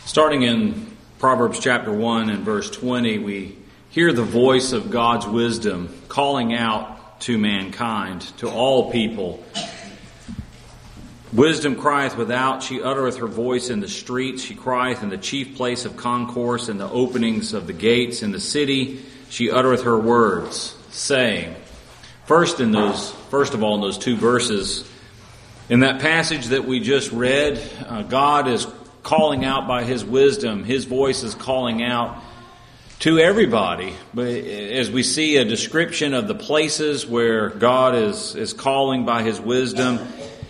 Starting in Proverbs chapter 1 and verse 20, we hear the voice of God's wisdom calling out to mankind, to all people. Wisdom crieth without, she uttereth her voice in the streets, she crieth in the chief place of concourse, in the openings of the gates, in the city, she uttereth her words, saying. First of all, in those two verses, in that passage that we just read, God is calling out by His wisdom. His voice is calling out to everybody. But as we see a description of the places where God is calling by His wisdom,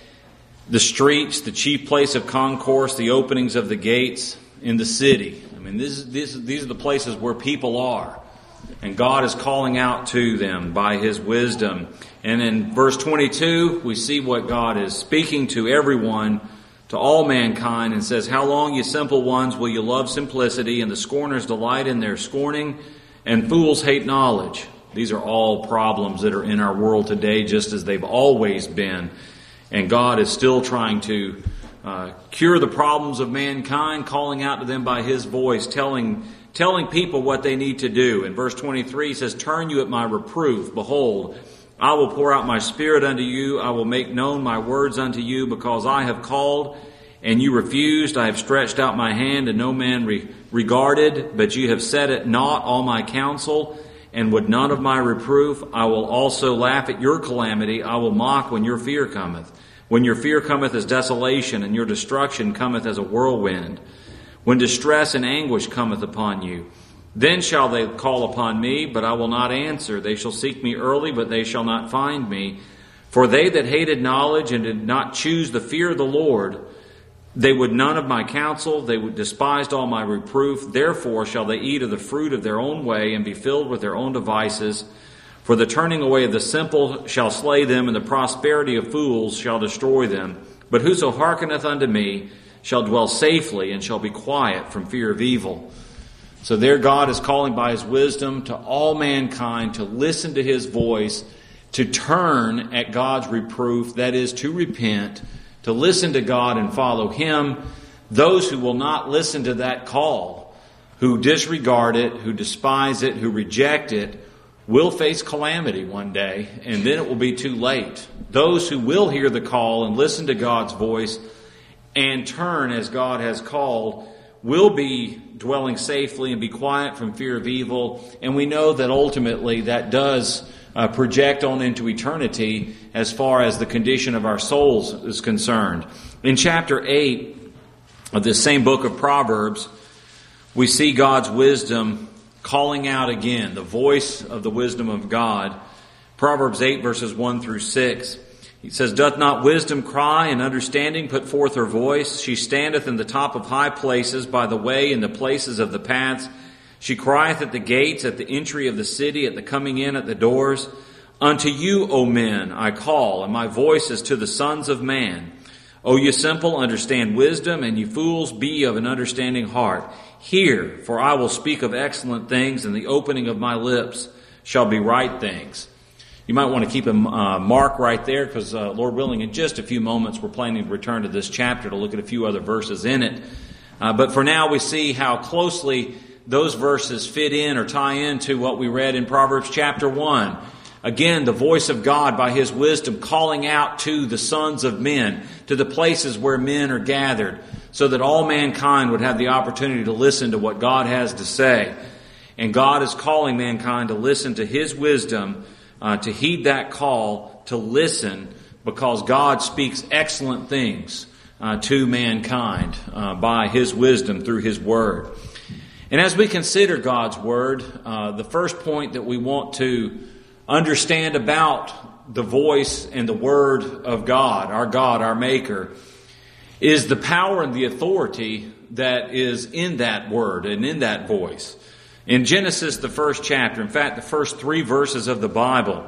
the streets, the chief place of concourse, the openings of the gates, in the city. I mean, these are the places where people are. And God is calling out to them by His wisdom. And in verse 22, we see what God is speaking to everyone, to all mankind, and says, "How long, ye simple ones, will you love simplicity, and the scorners delight in their scorning, and fools hate knowledge?" These are all problems that are in our world today, just as they've always been. And God is still trying to cure the problems of mankind, calling out to them by His voice, telling people what they need to do. In verse 23, He says, "Turn you at my reproof. Behold, I will pour out my spirit unto you. I will make known my words unto you, because I have called, and you refused. I have stretched out my hand, and no man regarded. But you have set at naught all my counsel, and would none of my reproof. I will also laugh at your calamity. I will mock when your fear cometh. When your fear cometh as desolation, and your destruction cometh as a whirlwind. When distress and anguish cometh upon you. Then shall they call upon me, but I will not answer. They shall seek me early, but they shall not find me. For they that hated knowledge and did not choose the fear of the Lord, they would none of my counsel, they would despised all my reproof. Therefore shall they eat of the fruit of their own way, and be filled with their own devices. For the turning away of the simple shall slay them, and the prosperity of fools shall destroy them. But whoso hearkeneth unto me shall dwell safely, and shall be quiet from fear of evil." So there God is calling by His wisdom to all mankind to listen to His voice, to turn at God's reproof, that is, to repent, to listen to God and follow Him. Those who will not listen to that call, who disregard it, who despise it, who reject it, will face calamity one day, and then it will be too late. Those who will hear the call and listen to God's voice and turn as God has called will be dwelling safely and be quiet from fear of evil. And we know that ultimately that does project on into eternity as far as the condition of our souls is concerned. In chapter 8 of this same book of Proverbs, we see God's wisdom calling out again, the voice of the wisdom of God. Proverbs 8 verses 1 through 6. He says, "Doth not wisdom cry, and understanding put forth her voice? She standeth in the top of high places, by the way, in the places of the paths. She crieth at the gates, at the entry of the city, at the coming in at the doors. Unto you, O men, I call, and my voice is to the sons of man. O ye simple, understand wisdom, and ye fools, be of an understanding heart. Hear, for I will speak of excellent things, and the opening of my lips shall be right things." You might want to keep a mark right there, because Lord willing, in just a few moments, we're planning to return to this chapter to look at a few other verses in it. But for now, we see how closely those verses fit in or tie into what we read in Proverbs chapter 1. Again, the voice of God by His wisdom calling out to the sons of men, to the places where men are gathered, so that all mankind would have the opportunity to listen to what God has to say. And God is calling mankind to listen to His wisdom, to heed that call, to listen, because God speaks excellent things to mankind by His wisdom through His Word. And as we consider God's Word, the first point that we want to understand about the voice and the Word of God, our Maker, is the power and the authority that is in that Word and in that voice. In Genesis, the first chapter, in fact, the first 3 verses of the Bible,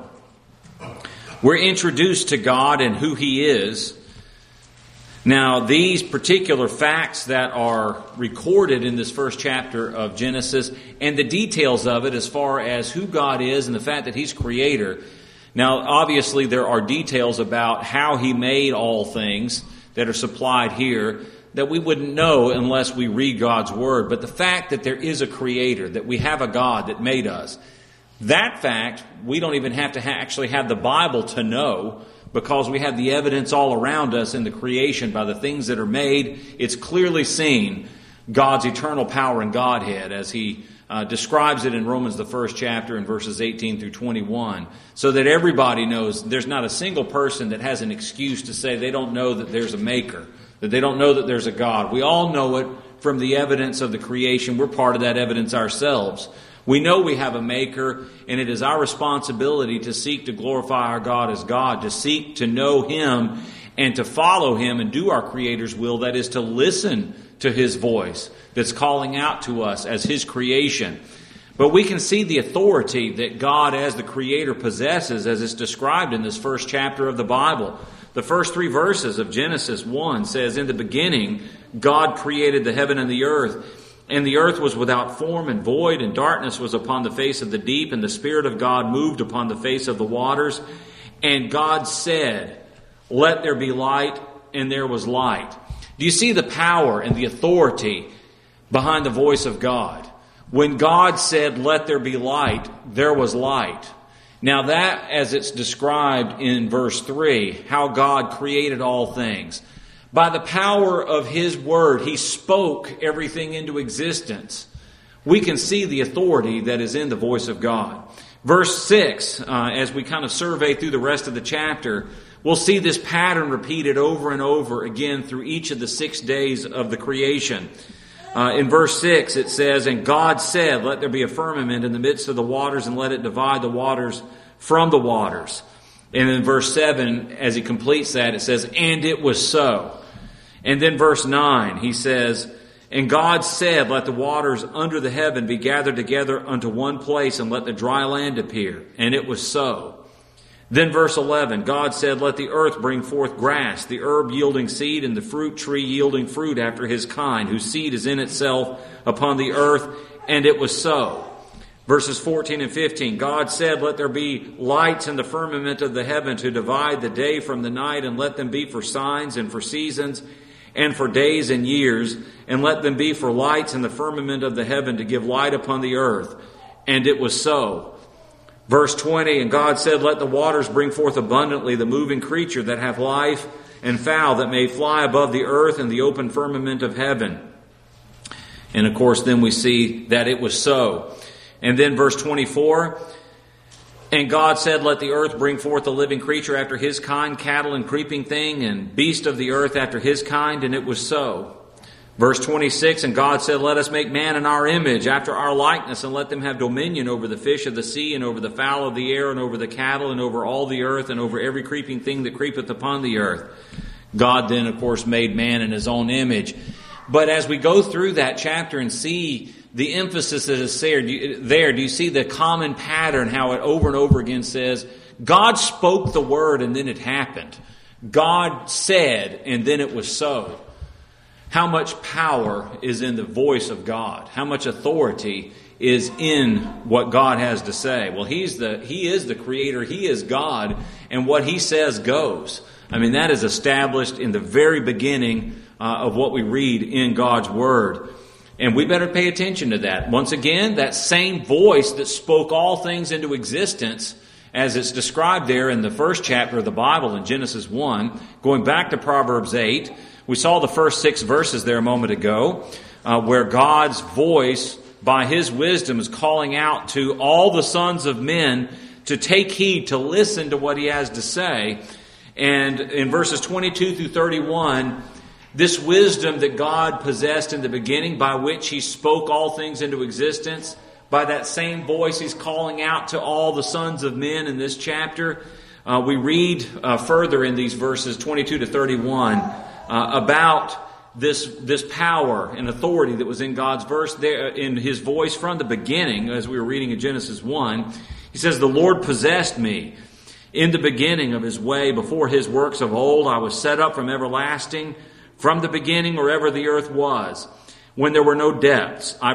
we're introduced to God and who He is. Now, these particular facts that are recorded in this first chapter of Genesis and the details of it as far as who God is and the fact that He's Creator. Now, obviously, there are details about how He made all things that are supplied here. that we wouldn't know unless we read God's Word. But the fact that there is a Creator, that we have a God that made us, that fact we don't even have to actually have the Bible to know, because we have the evidence all around us in the creation by the things that are made. It's clearly seen God's eternal power and Godhead as He describes it in Romans, the 1st chapter, in verses 18 through 21, so that everybody knows there's not a single person that has an excuse to say they don't know that there's a Maker, that they don't know that there's a God. We all know it from the evidence of the creation. We're part of that evidence ourselves. We know we have a Maker, and it is our responsibility to seek to glorify our God as God, to seek to know Him and to follow Him and do our Creator's will, that is to listen to His voice that's calling out to us as His creation. But we can see the authority that God as the Creator possesses as it's described in this first chapter of the Bible. The first 3 verses of Genesis 1 says, "In the beginning, God created the heaven and the earth. And the earth was without form and void, and darkness was upon the face of the deep, and the Spirit of God moved upon the face of the waters. And God said, 'Let there be light,' and there was light." Do you see the power and the authority behind the voice of God? When God said, "Let there be light," there was light. Now that, as it's described in verse 3, how God created all things. By the power of His Word, He spoke everything into existence. We can see the authority that is in the voice of God. Verse 6, as we kind of survey through the rest of the chapter, we'll see this pattern repeated over and over again through each of the 6 days of the creation. In verse 6 it says, "And God said, 'Let there be a firmament in the midst of the waters, and let it divide the waters from the waters.'" And in verse 7, as he completes that, it says, "And it was so." And then verse 9, he says, "And God said, 'Let the waters under the heaven be gathered together unto one place, and let the dry land appear.' And it was so." Then verse 11, God said, "Let the earth bring forth grass, the herb yielding seed, and the fruit tree yielding fruit after his kind, whose seed is in itself upon the earth. And it was so." Verses 14 and 15, God said, "Let there be lights in the firmament of the heaven to divide the day from the night, and let them be for signs and for seasons, and for days and years, and let them be for lights in the firmament of the heaven to give light upon the earth. And it was so." Verse 20, "And God said, 'Let the waters bring forth abundantly the moving creature that hath life, and fowl that may fly above the earth in the open firmament of heaven.'" And of course, then we see that it was so. And then verse 24, "And God said, 'Let the earth bring forth a living creature after his kind, cattle and creeping thing, and beast of the earth after his kind.' And it was so." Verse 26, "And God said, 'Let us make man in our image, after our likeness, and let them have dominion over the fish of the sea, and over the fowl of the air, and over the cattle, and over all the earth, and over every creeping thing that creepeth upon the earth.'" God then, of course, made man in His own image. But as we go through that chapter and see the emphasis that is there, do you see the common pattern, how it over and over again says, God spoke the word and then it happened. God said and then it was so. How much power is in the voice of God? How much authority is in what God has to say? Well, He is the Creator. He is God. And what He says goes. I mean, that is established in the very beginning of what we read in God's Word. And we better pay attention to that. Once again, that same voice that spoke all things into existence, as it's described there in the first chapter of the Bible in Genesis 1, going back to Proverbs 8, we saw the first 6 verses there a moment ago, where God's voice, by His wisdom, is calling out to all the sons of men to take heed, to listen to what He has to say. And in verses 22 through 31, this wisdom that God possessed in the beginning, by which He spoke all things into existence, by that same voice He's calling out to all the sons of men in this chapter. We read further in these verses 22 to 31 about this power and authority that was in God's verse there, in His voice from the beginning, as we were reading in Genesis 1. He says, "The Lord possessed me in the beginning of His way, before His works of old. I was set up from everlasting, from the beginning, wherever the earth was. When there were no depths, I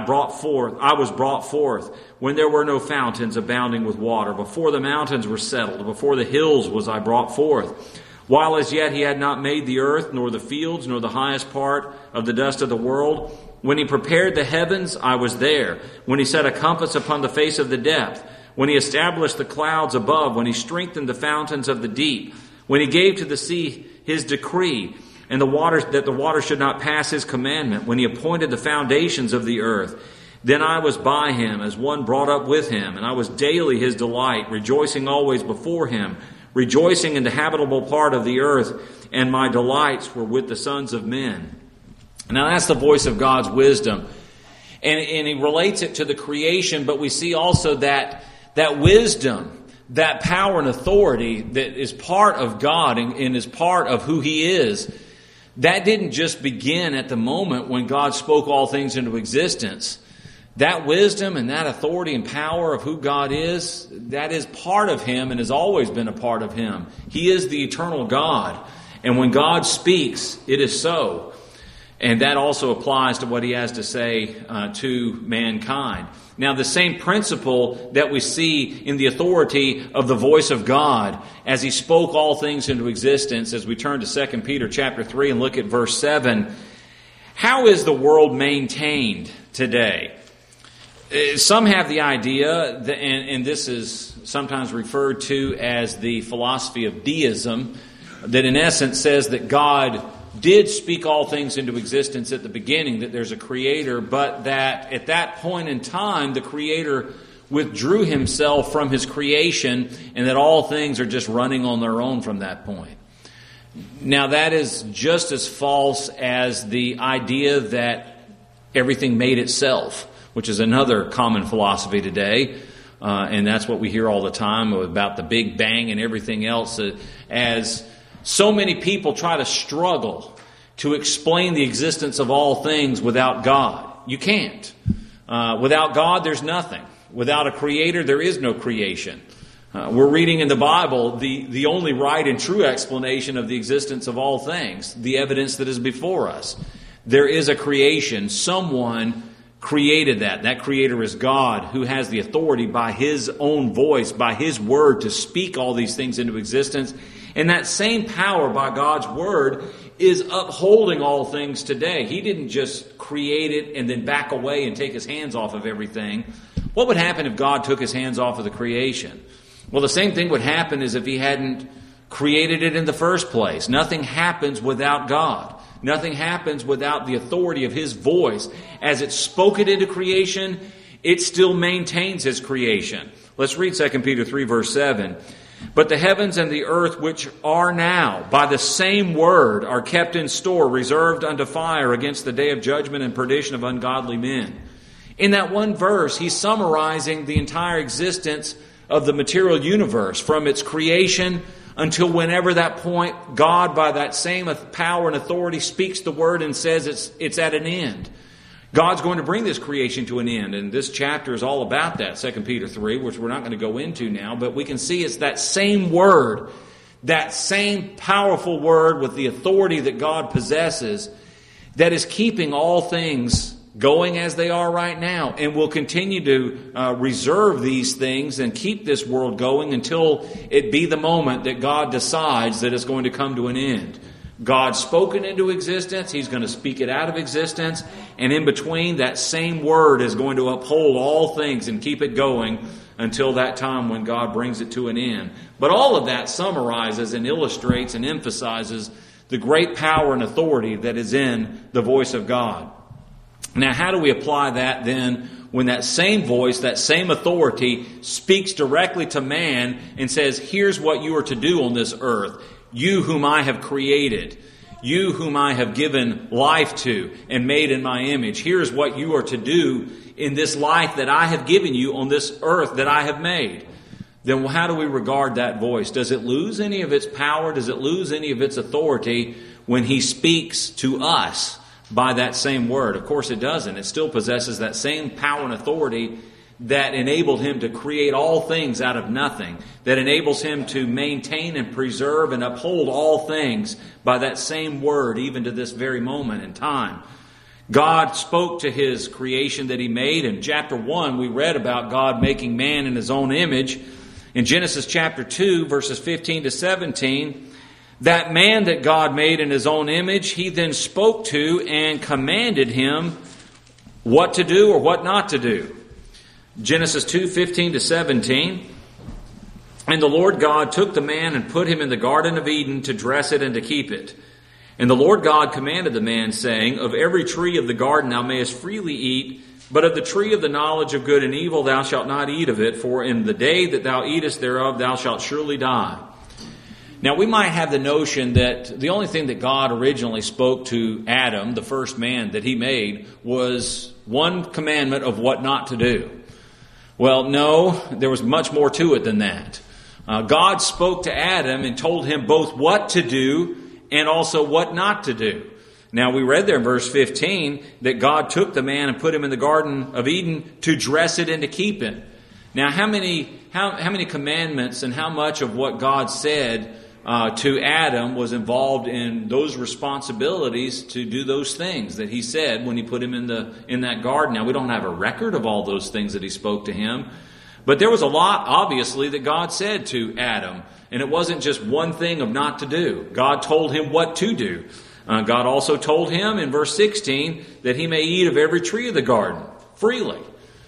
was brought forth. When there were no fountains abounding with water, before the mountains were settled, before the hills was I brought forth. while as yet he had not made the earth, nor the fields, nor the highest part of the dust of the world. When he prepared the heavens, I was there. When he set a compass upon the face of the depth. When he established the clouds above. When he strengthened the fountains of the deep. When he gave to the sea his decree, and the waters, that the water should not pass his commandment. When he appointed the foundations of the earth. Then I was by him, as one brought up with him, and I was daily his delight, rejoicing always before him, rejoicing in the habitable part of the earth, and my delights were with the sons of men. Now that's the voice of God's wisdom. And he relates it to the creation, but we see also that wisdom, that power and authority that is part of God and is part of who He is, that didn't just begin at the moment when God spoke all things into existence. That wisdom and that authority and power of who God is, that is part of Him and has always been a part of Him. He is the eternal God. And when God speaks, it is so. And that also applies to what He has to say to mankind. Now, the same principle that we see in the authority of the voice of God as He spoke all things into existence, as we turn to 2 Peter chapter 3 and look at verse 7, how is the world maintained today? Some have the idea, and this is sometimes referred to as the philosophy of deism, that in essence says that God did speak all things into existence at the beginning, that there's a creator, but that at that point in time, the creator withdrew himself from his creation, and that all things are just running on their own from that point. Now, that is just as false as the idea that everything made itself, which is another common philosophy today. And that's what we hear all the time about the Big Bang and everything else, as so many people try to struggle to explain the existence of all things without God. You can't. Without God, there's nothing. Without a creator, there is no creation. We're reading in the Bible the only right and true explanation of the existence of all things, the evidence that is before us. There is a creation. Someone created that. That creator is God, who has the authority by His own voice, by His word, to speak all these things into existence. And that same power by God's word is upholding all things today. He didn't just create it and then back away and take His hands off of everything. What would happen if God took His hands off of the creation? Well, the same thing would happen as if He hadn't created it in the first place. Nothing happens without God. Nothing happens without the authority of His voice. As it spoke it into creation, it still maintains His creation. Let's read 2 Peter 3 verse 7. But the heavens and the earth which are now, by the same word, are kept in store, reserved unto fire against the day of judgment and perdition of ungodly men. In that one verse, he's summarizing the entire existence of the material universe, from its creation until whenever that point, God, by that same power and authority, speaks the word and says it's at an end. God's going to bring this creation to an end, and this chapter is all about that, 2 Peter 3, which we're not going to go into now, but we can see it's that same word, that same powerful word with the authority that God possesses, that is keeping all things going as they are right now, and will continue to reserve these things and keep this world going until it be the moment that God decides that it's going to come to an end. God spoke it into existence. He's going to speak it out of existence. And in between, that same word is going to uphold all things and keep it going until that time when God brings it to an end. But all of that summarizes and illustrates and emphasizes the great power and authority that is in the voice of God. Now, how do we apply that then when that same voice, that same authority speaks directly to man and says, here's what you are to do on this earth. You whom I have created, you whom I have given life to and made in my image. Here's what you are to do in this life that I have given you on this earth that I have made. Then how do we regard that voice? Does it lose any of its power? Does it lose any of its authority when He speaks to us by that same word? Of course it doesn't. It still possesses that same power and authority that enabled Him to create all things out of nothing, that enables Him to maintain and preserve and uphold all things by that same word, even to this very moment in time. God spoke to His creation that He made. In chapter 1, we read about God making man in His own image. In Genesis chapter 2, verses 15 to 17, That man that God made in His own image, He then spoke to and commanded him what to do or what not to do. Genesis 2:15-17. And the Lord God took the man and put him in the Garden of Eden to dress it and to keep it. And the Lord God commanded the man, saying, Of every tree of the garden thou mayest freely eat, but of the tree of the knowledge of good and evil thou shalt not eat of it, for in the day that thou eatest thereof thou shalt surely die. Now we might have the notion that the only thing that God originally spoke to Adam, the first man that He made, was one commandment of what not to do. Well, no, there was much more to it than that. God spoke to Adam and told him both what to do and also what not to do. Now we read there in verse 15 that God took the man and put him in the Garden of Eden to dress it and to keep it. Now how many commandments and how much of what God said to Adam was involved in those responsibilities to do those things that He said when He put him in that garden? Now we don't have a record of all those things that He spoke to him, but there was a lot, obviously, that God said to Adam. And it wasn't just one thing of not to do. God told him what to do. God also told him in verse 16 that he may eat of every tree of the garden freely.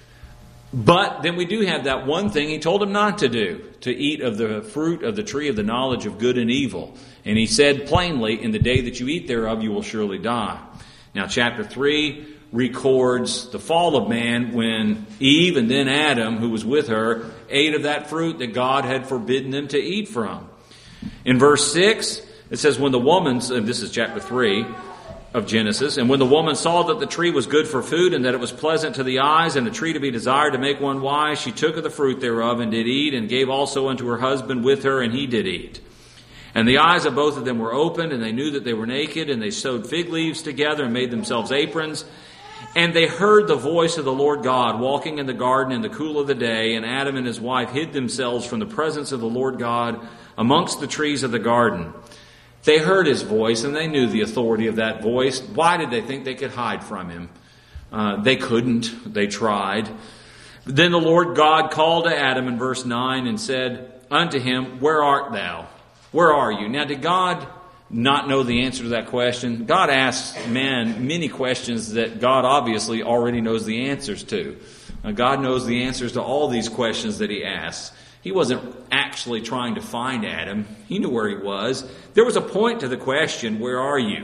But then we do have that one thing He told him not to do, to eat of the fruit of the tree of the knowledge of good and evil. And He said plainly, in the day that you eat thereof, you will surely die. Now chapter 3 records the fall of man when Eve and then Adam, who was with her, ate of that fruit that God had forbidden them to eat from. In verse 6, it says, when the woman, this is chapter 3 of Genesis, and when the woman saw that the tree was good for food, and that it was pleasant to the eyes, and a tree to be desired to make one wise, she took of the fruit thereof, and did eat, and gave also unto her husband with her, and he did eat. And the eyes of both of them were opened, and they knew that they were naked, and they sewed fig leaves together, and made themselves aprons. And they heard the voice of the Lord God walking in the garden in the cool of the day, and Adam and his wife hid themselves from the presence of the Lord God amongst the trees of the garden. They heard His voice, and they knew the authority of that voice. Why did they think they could hide from Him? They couldn't. They tried. Then the Lord God called to Adam in verse 9 and said unto him, Where art thou? Where are you? Now, did God not know the answer to that question? God asks man many questions that God obviously already knows the answers to. God knows the answers to all these questions that He asks. He wasn't actually trying to find Adam. He knew where he was. There was a point to the question, where are you?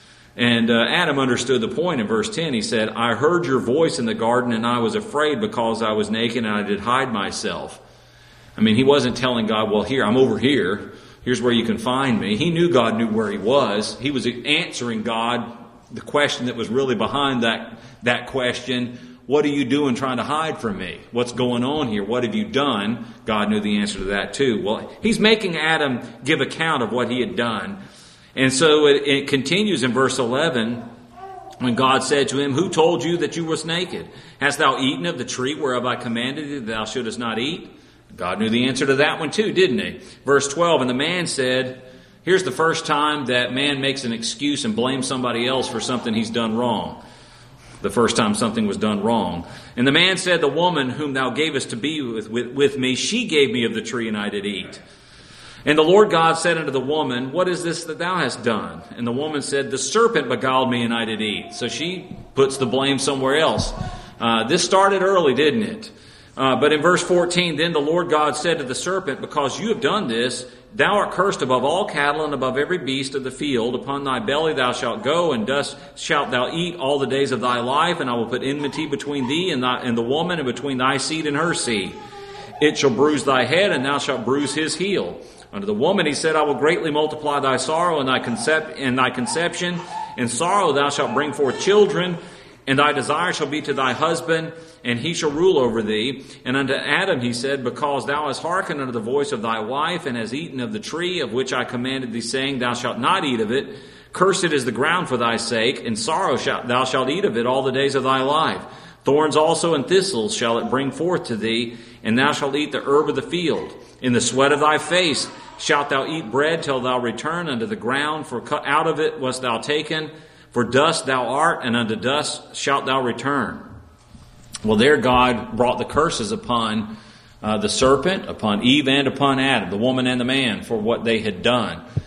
And Adam understood the point in verse 10. He said, I heard your voice in the garden, and I was afraid because I was naked and I did hide myself. I mean, he wasn't telling God, well, here, I'm over here. Here's where you can find me. He knew God knew where he was. He was answering God the question that was really behind that question. What are you doing trying to hide from me? What's going on here? What have you done? God knew the answer to that too. Well, He's making Adam give account of what he had done. And so it continues in verse 11 when God said to him, Who told you that you wast naked? Hast thou eaten of the tree whereof I commanded thee that thou shouldest not eat? God knew the answer to that one too, didn't He? Verse 12, and the man said, here's the first time that man makes an excuse and blames somebody else for something he's done wrong. The first time something was done wrong. And the man said, The woman whom thou gavest to be with me, she gave me of the tree, and I did eat. And the Lord God said unto the woman, What is this that thou hast done? And the woman said, The serpent beguiled me, and I did eat. So she puts the blame somewhere else. This started early, didn't it? But in verse 14, Then the Lord God said to the serpent, Because you have done this, thou art cursed above all cattle and above every beast of the field. Upon thy belly thou shalt go, and dust shalt thou eat all the days of thy life. And I will put enmity between thee and the woman, and between thy seed and her seed. It shall bruise thy head, and thou shalt bruise his heel. Unto the woman he said, I will greatly multiply thy sorrow and thy conception. In sorrow thou shalt bring forth children, and thy desire shall be to thy husband, and he shall rule over thee. And unto Adam he said, Because thou hast hearkened unto the voice of thy wife, and hast eaten of the tree of which I commanded thee, saying, Thou shalt not eat of it. Cursed is the ground for thy sake, and sorrow thou shalt eat of it all the days of thy life. Thorns also and thistles shall it bring forth to thee, and thou shalt eat the herb of the field. In the sweat of thy face shalt thou eat bread till thou return unto the ground, for out of it wast thou taken. For dust thou art, and unto dust shalt thou return. Well, there God brought the curses upon the serpent, upon Eve, and upon Adam, the woman and the man, for what they had done.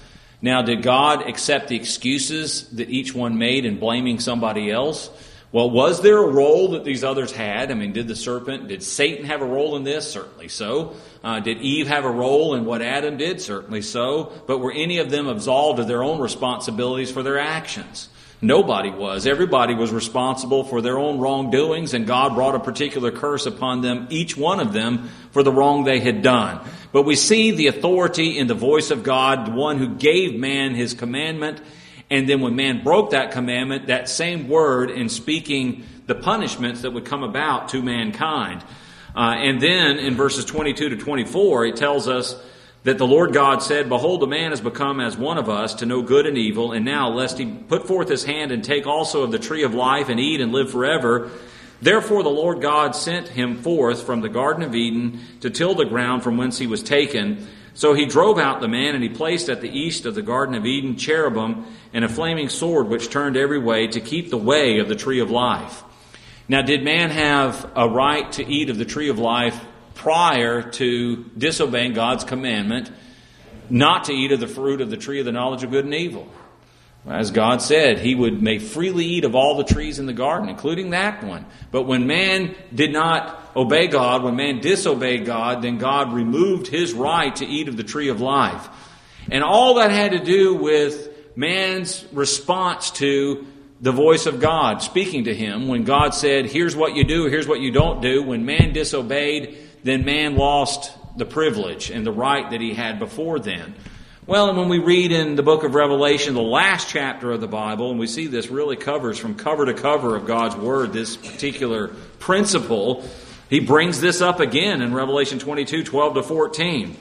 Now, did God accept the excuses that each one made in blaming somebody else? Well, was there a role that these others had? I mean, did Satan have a role in this? Certainly so. Did Eve have a role in what Adam did? Certainly so. But were any of them absolved of their own responsibilities for their actions? Nobody was. Everybody was responsible for their own wrongdoings, and God brought a particular curse upon them, each one of them, for the wrong they had done. But we see the authority in the voice of God, the one who gave man his commandment. And then when man broke that commandment, that same word in speaking the punishments that would come about to mankind. And then in verses 22 to 24, it tells us that the Lord God said, "Behold, the man has become as one of us to know good and evil. And now, lest he put forth his hand and take also of the tree of life and eat and live forever. Therefore the Lord God sent him forth from the Garden of Eden to till the ground from whence he was taken. So he drove out the man, and he placed at the east of the Garden of Eden cherubim and a flaming sword which turned every way to keep the way of the tree of life." Now, did man have a right to eat of the tree of life prior to disobeying God's commandment not to eat of the fruit of the tree of the knowledge of good and evil? As God said, he may freely eat of all the trees in the garden, including that one. But when man did not obey God, when man disobeyed God, then God removed his right to eat of the tree of life. And all that had to do with man's response to the voice of God speaking to him. When God said, "Here's what you do, here's what you don't do," when man disobeyed, then man lost the privilege and the right that he had before then. Well, and when we read in the book of Revelation, the last chapter of the Bible, and we see this really covers from cover to cover of God's Word, this particular principle, he brings this up again in Revelation 22, 12 to 14.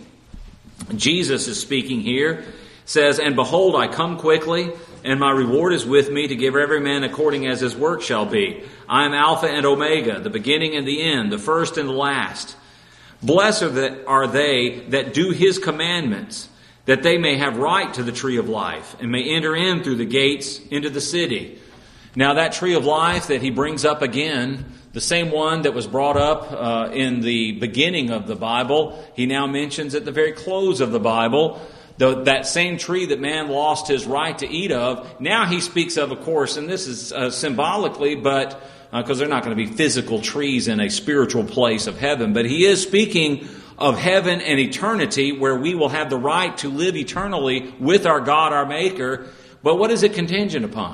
Jesus is speaking here, says, "And behold, I come quickly, and my reward is with me to give every man according as his work shall be. I am Alpha and Omega, the beginning and the end, the first and the last. Blessed are they that do his commandments, that they may have right to the tree of life, and may enter in through the gates into the city." Now that tree of life that he brings up again, the same one that was brought up in the beginning of the Bible, he now mentions at the very close of the Bible. That same tree that man lost his right to eat of, now he speaks of course, and this is symbolically, but because they're not going to be physical trees in a spiritual place of heaven, but he is speaking of heaven and eternity, where we will have the right to live eternally with our God, our Maker. But what is it contingent upon?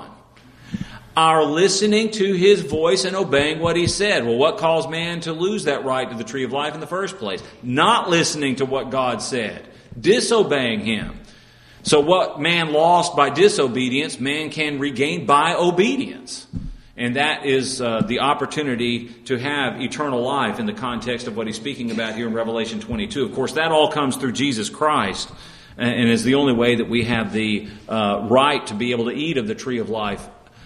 Our listening to his voice and obeying what he said. Well, what caused man to lose that right to the tree of life in the first place? Not listening to what God said. Disobeying him. So what man lost by disobedience, man can regain by obedience. And that is the opportunity to have eternal life in the context of what he's speaking about here in Revelation 22. Of course, that all comes through Jesus Christ, and is the only way that we have the right to be able to eat of the tree of life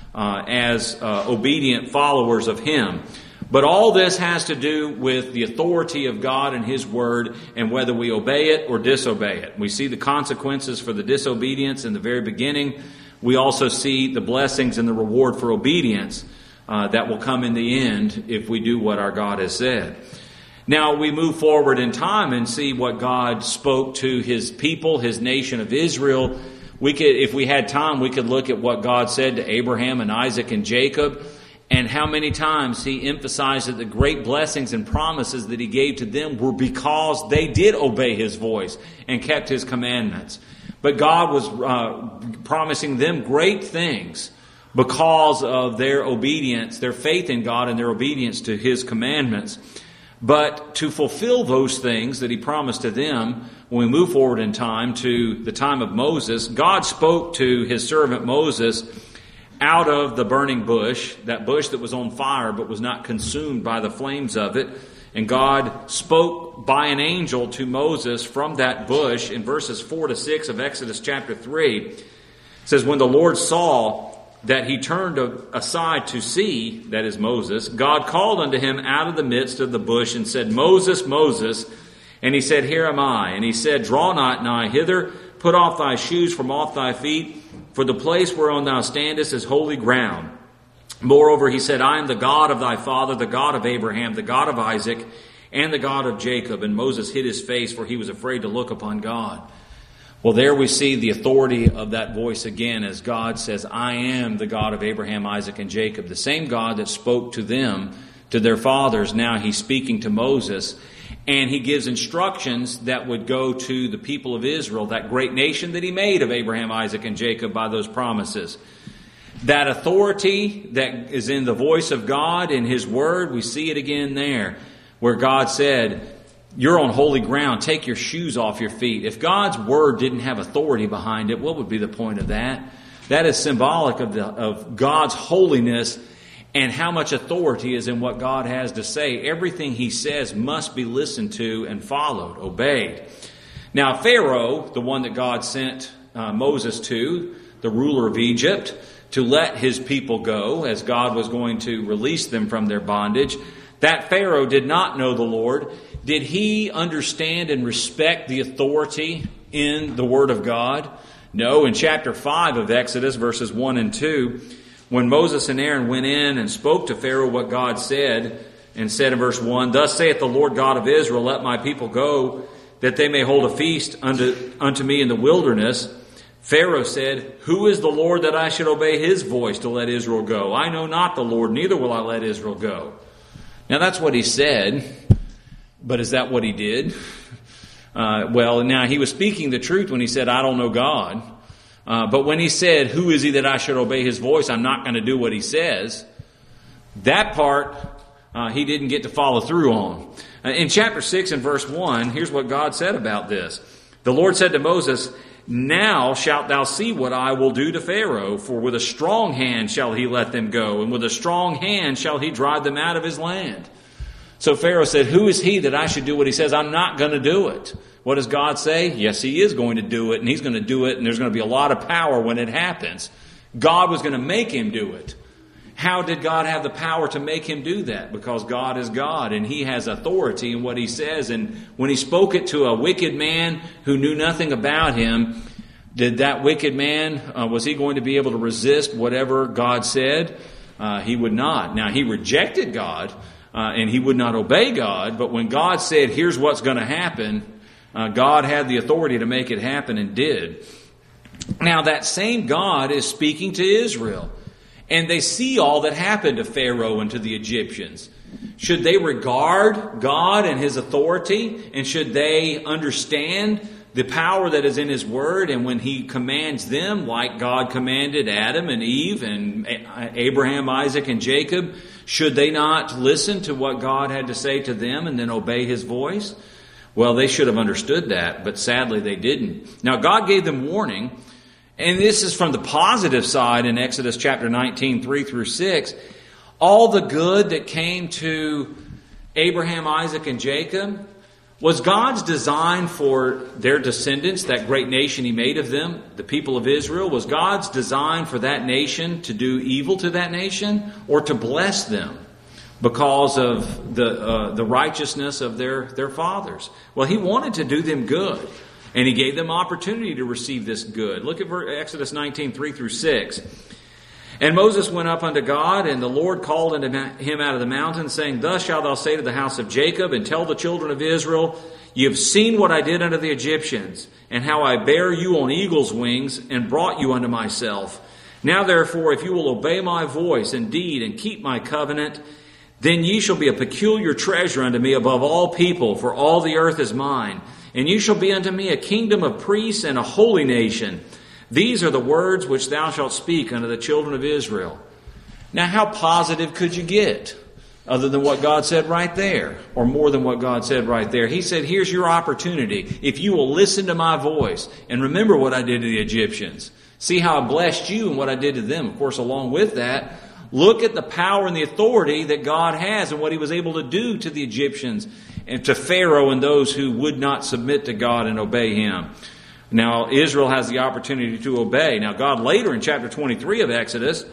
as obedient followers of him. But all this has to do with the authority of God and his word, and whether we obey it or disobey it. We see the consequences for the disobedience in the very beginning. We also see the blessings and the reward for obedience that will come in the end if we do what our God has said. Now we move forward in time and see what God spoke to his people, his nation of Israel. If we had time, we could look at what God said to Abraham and Isaac and Jacob, and how many times he emphasized that the great blessings and promises that he gave to them were because they did obey his voice and kept his commandments. But God was promising them great things because of their obedience, their faith in God and their obedience to his commandments. But to fulfill those things that he promised to them, when we move forward in time to the time of Moses, God spoke to his servant Moses out of the burning bush, that bush that was on fire but was not consumed by the flames of it. And God spoke by an angel to Moses from that bush in verses 4 to 6 of Exodus chapter 3. It says, "When the Lord saw that he turned aside to see," that is Moses, "God called unto him out of the midst of the bush and said, Moses, Moses. And he said, Here am I. And he said, Draw not nigh hither, put off thy shoes from off thy feet, for the place whereon thou standest is holy ground. Moreover, he said, I am the God of thy father, the God of Abraham, the God of Isaac, and the God of Jacob. And Moses hid his face, for he was afraid to look upon God." Well, there we see the authority of that voice again as God says, I am the God of Abraham, Isaac, and Jacob. The same God that spoke to them, to their fathers, now he's speaking to Moses. And he gives instructions that would go to the people of Israel, that great nation that he made of Abraham, Isaac, and Jacob by those promises. That authority that is in the voice of God in his word, we see it again there, where God said, you're on holy ground, take your shoes off your feet. If God's word didn't have authority behind it, what would be the point of that? That is symbolic of God's holiness and how much authority is in what God has to say. Everything he says must be listened to and followed, obeyed. Now Pharaoh, the one that God sent Moses to, the ruler of Egypt, to let his people go as God was going to release them from their bondage, that Pharaoh did not know the Lord. Did he understand and respect the authority in the Word of God? No. In chapter 5 of Exodus, verses 1 and 2, when Moses and Aaron went in and spoke to Pharaoh what God said, and said in verse 1, Thus saith the Lord God of Israel, Let my people go, that they may hold a feast unto me in the wilderness. Pharaoh said, Who is the Lord that I should obey his voice to let Israel go? I know not the Lord, neither will I let Israel go. Now that's what he said. But is that what he did? Well, now he was speaking the truth when he said, I don't know God. But when he said, Who is he that I should obey his voice? I'm not going to do what he says. That part he didn't get to follow through on. In chapter 6 and verse 1, here's what God said about this. The Lord said to Moses, Now shalt thou see what I will do to Pharaoh, for with a strong hand shall he let them go, and with a strong hand shall he drive them out of his land. So Pharaoh said, Who is he that I should do what he says? I'm not going to do it. What does God say? Yes, he is going to do it, and he's going to do it, and there's going to be a lot of power when it happens. God was going to make him do it. How did God have the power to make him do that? Because God is God, and he has authority in what he says. And when he spoke it to a wicked man who knew nothing about him, did that wicked man, was he going to be able to resist whatever God said? He would not. Now, he rejected God. And he would not obey God. But when God said, here's what's going to happen, God had the authority to make it happen and did. Now that same God is speaking to Israel. And they see all that happened to Pharaoh and to the Egyptians. Should they regard God and his authority? And should they understand the power that is in his word? And when he commands them, like God commanded Adam and Eve and Abraham, Isaac, and Jacob, should they not listen to what God had to say to them and then obey his voice? Well, they should have understood that, but sadly they didn't. Now, God gave them warning, and this is from the positive side in Exodus chapter 19, 3 through 6. All the good that came to Abraham, Isaac, and Jacob was God's design for their descendants, that great nation he made of them, the people of Israel. Was God's design for that nation to do evil to that nation or to bless them because of the righteousness of their fathers? Well, he wanted to do them good, and he gave them opportunity to receive this good. Look at Exodus 19, 3 through 6. And Moses went up unto God, and the Lord called unto him out of the mountain, saying, Thus shalt thou say to the house of Jacob, and tell the children of Israel, Ye have seen what I did unto the Egyptians, and how I bare you on eagle's wings, and brought you unto myself. Now therefore, if you will obey my voice indeed, and keep my covenant, then ye shall be a peculiar treasure unto me above all people, for all the earth is mine. And ye shall be unto me a kingdom of priests and a holy nation. These are the words which thou shalt speak unto the children of Israel. Now, how positive could you get other than what God said right there, or more than what God said right there? He said, here's your opportunity. If you will listen to my voice and remember what I did to the Egyptians. See how I blessed you and what I did to them. Of course, along with that, look at the power and the authority that God has and what he was able to do to the Egyptians and to Pharaoh and those who would not submit to God and obey him. Now, Israel has the opportunity to obey. Now, God later in chapter 23 of Exodus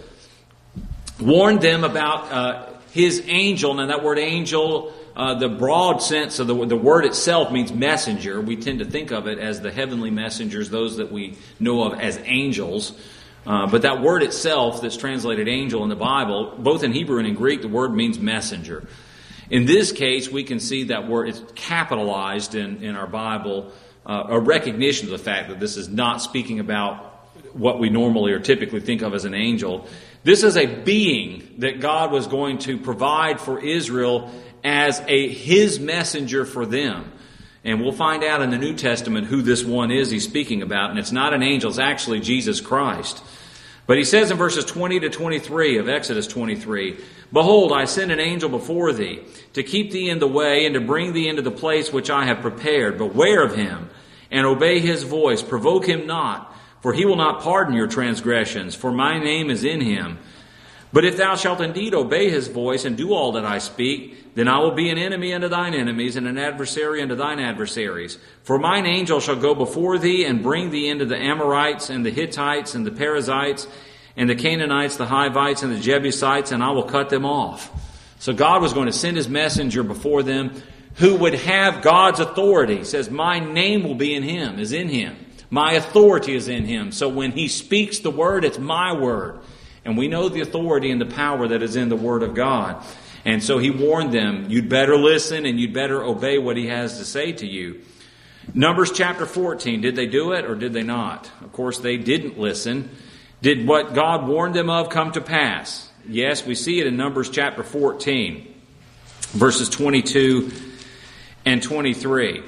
warned them about his angel. Now, that word angel, the broad sense of the word itself means messenger. We tend to think of it as the heavenly messengers, those that we know of as angels. But that word itself that's translated angel in the Bible, both in Hebrew and in Greek, the word means messenger. In this case, we can see that word, it's capitalized in our Bible, a recognition of the fact that this is not speaking about what we normally or typically think of as an angel. This is a being that God was going to provide for Israel as his messenger for them. And we'll find out in the New Testament who this one is he's speaking about. And it's not an angel, it's actually Jesus Christ. But he says in verses 20 to 23 of Exodus 23, "Behold, I send an angel before thee, to keep thee in the way, and to bring thee into the place which I have prepared. Beware of him, and obey his voice. Provoke him not, for he will not pardon your transgressions, for my name is in him. But if thou shalt indeed obey his voice, and do all that I speak, then I will be an enemy unto thine enemies, and an adversary unto thine adversaries. For mine angel shall go before thee, and bring thee into the Amorites, and the Hittites, and the Perizzites, and the Canaanites, the Hivites, and the Jebusites, and I will cut them off." So God was going to send his messenger before them, who would have God's authority. He says, "My name will be in him," is in him. My authority is in him. So when he speaks the word, it's my word. And we know the authority and the power that is in the word of God. And so he warned them, you'd better listen and you'd better obey what he has to say to you. Numbers chapter 14, did they do it or did they not? Of course, they didn't listen. Did what God warned them of come to pass? Yes, we see it in Numbers chapter 14, verses 22 and 23.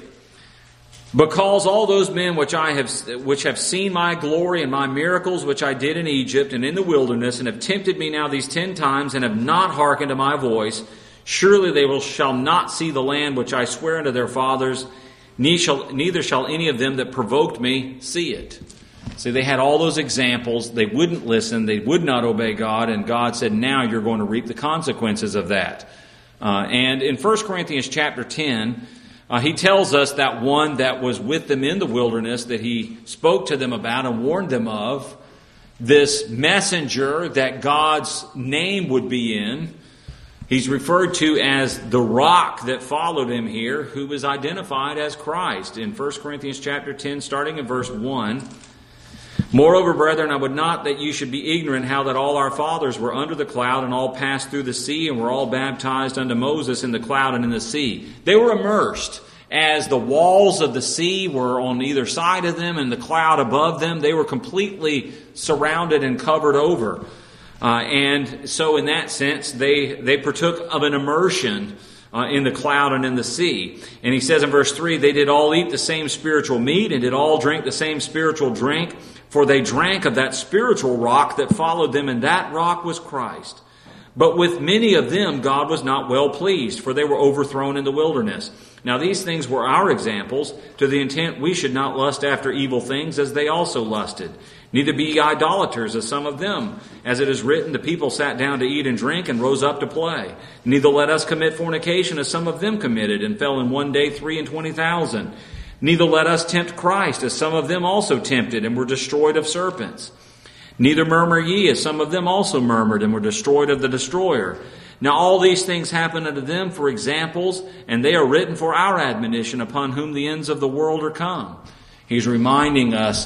"Because all those men which have seen my glory and my miracles which I did in Egypt and in the wilderness, and have tempted me now these 10 times, and have not hearkened to my voice, surely they shall not see the land which I swear unto their fathers, neither shall any of them that provoked me see it." See, they had all those examples. They wouldn't listen. They would not obey God. And God said, now you're going to reap the consequences of that. And in 1 Corinthians chapter 10, he tells us that one that was with them in the wilderness that he spoke to them about and warned them of, this messenger that God's name would be in, he's referred to as the rock that followed him here, who is identified as Christ in 1 Corinthians chapter 10, starting in verse 1. "Moreover, brethren, I would not that you should be ignorant how that all our fathers were under the cloud, and all passed through the sea, and were all baptized unto Moses in the cloud and in the sea." They were immersed. As the walls of the sea were on either side of them and the cloud above them, they were completely surrounded and covered over. And so in that sense, they partook of an immersion in the cloud and in the sea. And he says in verse 3, "They did all eat the same spiritual meat, and did all drink the same spiritual drink, for they drank of that spiritual rock that followed them, and that rock was Christ. But with many of them God was not well pleased, for they were overthrown in the wilderness. Now these things were our examples, to the intent we should not lust after evil things as they also lusted. Neither be ye idolaters as some of them. As it is written, the people sat down to eat and drink and rose up to play. Neither let us commit fornication as some of them committed and fell in one day 23,000. Neither let us tempt Christ as some of them also tempted and were destroyed of serpents. Neither murmur ye as some of them also murmured and were destroyed of the destroyer. Now all these things happen unto them for examples, and they are written for our admonition, upon whom the ends of the world are come." He's reminding us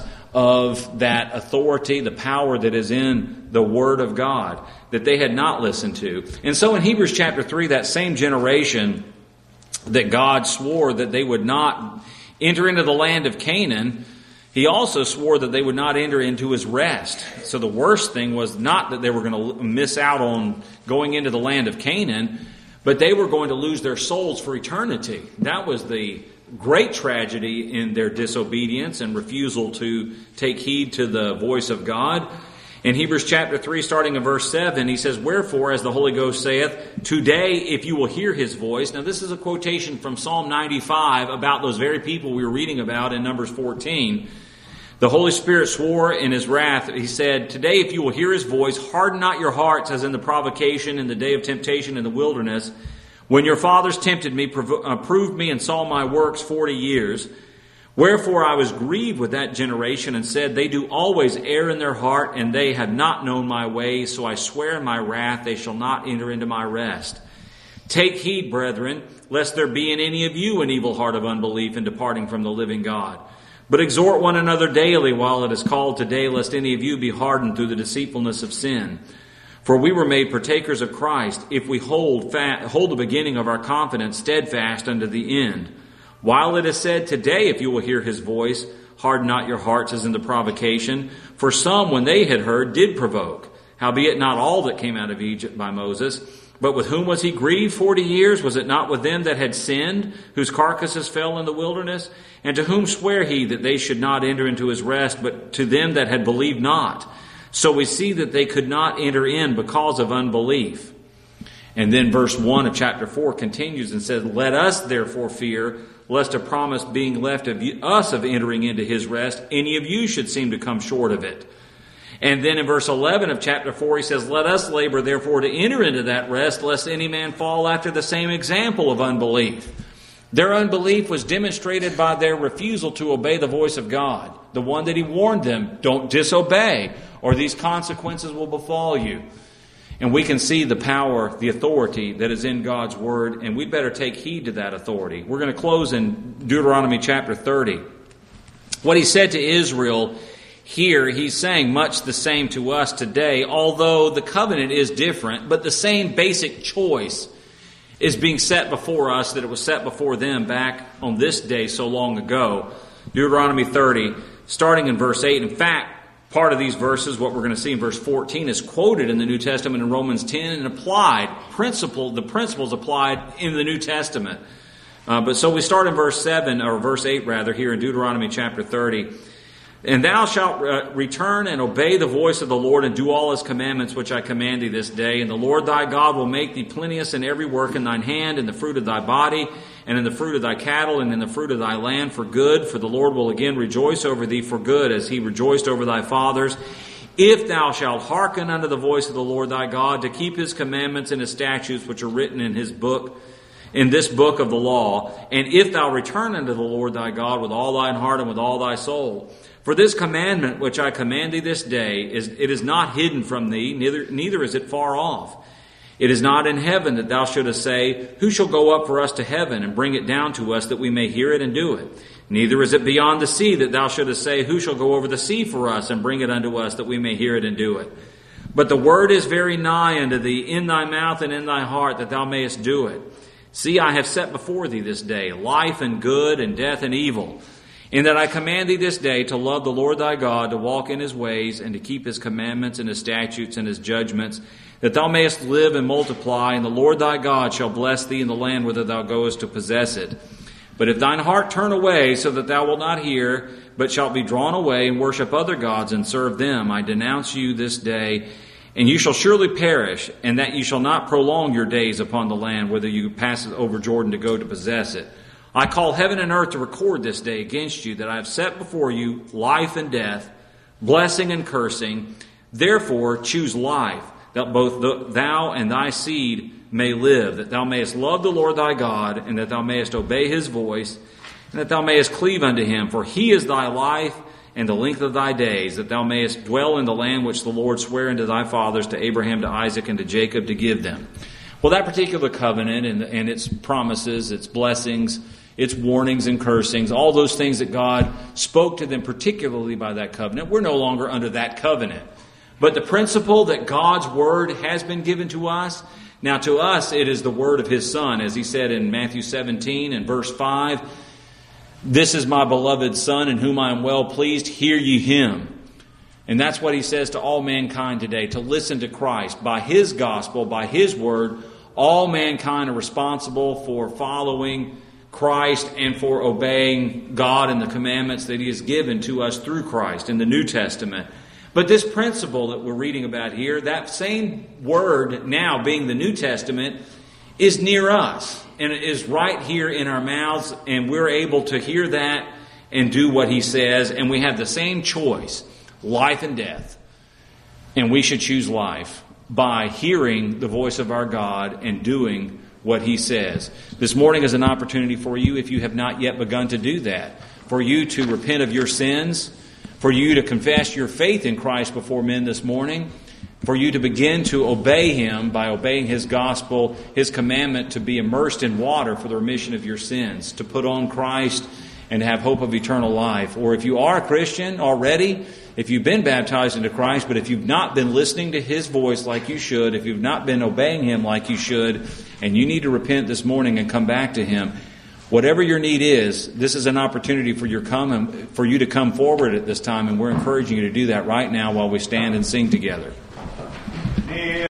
of that authority, the power that is in the Word of God, that they had not listened to. And so in Hebrews chapter 3, that same generation that God swore that they would not enter into the land of Canaan, He also swore that they would not enter into His rest. So the worst thing was not that they were going to miss out on going into the land of Canaan, but they were going to lose their souls for eternity. That was the great tragedy in their disobedience and refusal to take heed to the voice of God. In Hebrews chapter 3, starting in verse 7, he says, "Wherefore, as the Holy Ghost saith, today, if you will hear His voice." Now this is a quotation from Psalm 95 about those very people we were reading about in Numbers 14. The Holy Spirit swore in His wrath, He said, "Today, if you will hear His voice, harden not your hearts as in the provocation in the day of temptation in the wilderness, when your fathers tempted me, proved me, and saw my works 40 years. Wherefore I was grieved with that generation, and said, They do always err in their heart, and they have not known my ways. So I swear in my wrath, they shall not enter into my rest. Take heed, brethren, lest there be in any of you an evil heart of unbelief in departing from the living God. But exhort one another daily while it is called today, lest any of you be hardened through the deceitfulness of sin. For we were made partakers of Christ, if we hold the beginning of our confidence steadfast unto the end. While it is said, today, if you will hear his voice, harden not your hearts as in the provocation. For some, when they had heard, did provoke. Howbeit not all that came out of Egypt by Moses. But with whom was he grieved 40 years? Was it not with them that had sinned, whose carcasses fell in the wilderness? And to whom sware he that they should not enter into his rest, but to them that had believed not? So we see that they could not enter in because of unbelief. And then verse 1 of chapter 4 continues and says, let us therefore fear, lest a promise being left of us of entering into his rest, any of you should seem to come short of it. And then in verse 11 of chapter 4, he says, let us labor therefore to enter into that rest, lest any man fall after the same example of unbelief. Their unbelief was demonstrated by their refusal to obey the voice of God, the one that he warned them, don't disobey, or these consequences will befall you. And we can see the power, the authority that is in God's Word, and we better take heed to that authority. We're going to close in Deuteronomy chapter 30. What he said to Israel here, he's saying much the same to us today, although the covenant is different, but the same basic choice is being set before us that it was set before them back on this day so long ago. Deuteronomy 30, starting in verse 8. In fact, part of these verses, what we're going to see in verse 14, is quoted in the New Testament in Romans 10 and applied, the principles applied in the New Testament. But so we start in verse 7, or verse 8 rather, here in Deuteronomy chapter 30. And thou shalt return and obey the voice of the Lord and do all his commandments which I command thee this day. And the Lord thy God will make thee plenteous in every work in thine hand, in the fruit of thy body, and in the fruit of thy cattle, and in the fruit of thy land for good. For the Lord will again rejoice over thee for good, as he rejoiced over thy fathers. If thou shalt hearken unto the voice of the Lord thy God, to keep his commandments and his statutes which are written in his book, in this book of the law, and if thou return unto the Lord thy God with all thine heart and with all thy soul. For this commandment which I command thee this day, it is not hidden from thee, neither is it far off. It is not in heaven that thou shouldest say, who shall go up for us to heaven and bring it down to us that we may hear it and do it? Neither is it beyond the sea that thou shouldest say, who shall go over the sea for us and bring it unto us that we may hear it and do it? But the word is very nigh unto thee, in thy mouth and in thy heart, that thou mayest do it. See, I have set before thee this day life and good and death and evil. In that I command thee this day to love the Lord thy God, to walk in his ways, and to keep his commandments and his statutes and his judgments, that thou mayest live and multiply, and the Lord thy God shall bless thee in the land whither thou goest to possess it. But if thine heart turn away, so that thou wilt not hear, but shalt be drawn away and worship other gods and serve them, I denounce you this day, and you shall surely perish, and that you shall not prolong your days upon the land, whither you pass over Jordan to go to possess it. I call heaven and earth to record this day against you, that I have set before you life and death, blessing and cursing. Therefore choose life, that both thou and thy seed may live, that thou mayest love the Lord thy God, and that thou mayest obey his voice, and that thou mayest cleave unto him. For he is thy life and the length of thy days, that thou mayest dwell in the land which the Lord sware unto thy fathers, to Abraham, to Isaac, and to Jacob, to give them. Well, that particular covenant and its promises, its blessings, its warnings and cursings, all those things that God spoke to them particularly by that covenant, we're no longer under that covenant. But the principle that God's word has been given to us, now to us it is the word of his Son, as he said in Matthew 17 and verse 5, this is my beloved Son in whom I am well pleased, hear ye him. And that's what he says to all mankind today, to listen to Christ. By his gospel, by his word, all mankind are responsible for following Christ and for obeying God and the commandments that he has given to us through Christ in the New Testament. But this principle that we're reading about here, that same word now being the New Testament, is near us. And it is right here in our mouths, and we're able to hear that and do what he says. And we have the same choice, life and death. And we should choose life by hearing the voice of our God and doing what he says. This morning is an opportunity for you, if you have not yet begun to do that, for you to repent of your sins, for you to confess your faith in Christ before men this morning, for you to begin to obey him by obeying his gospel, his commandment to be immersed in water for the remission of your sins, to put on Christ and have hope of eternal life. Or if you are a Christian already, if you've been baptized into Christ, but if you've not been listening to his voice like you should, if you've not been obeying him like you should, and you need to repent this morning and come back to him, Whatever your need is, this is an opportunity for you to come forward at this time, and we're encouraging you to do that right now while we stand and sing together.